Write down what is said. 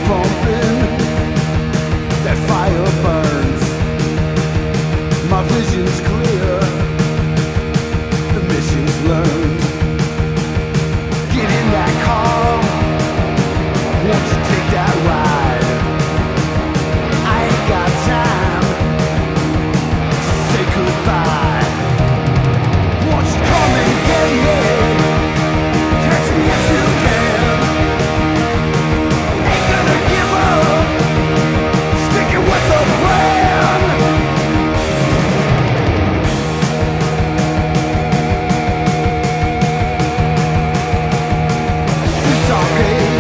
pumping, that fire burns. My vision's clear, the mission's learned. Get in that car, won't you take that ride? I ain't got time to say goodbye. Won't you come and get me? Catch me if you can. Ain't gonna give up, sticking with the plan. Streets are paved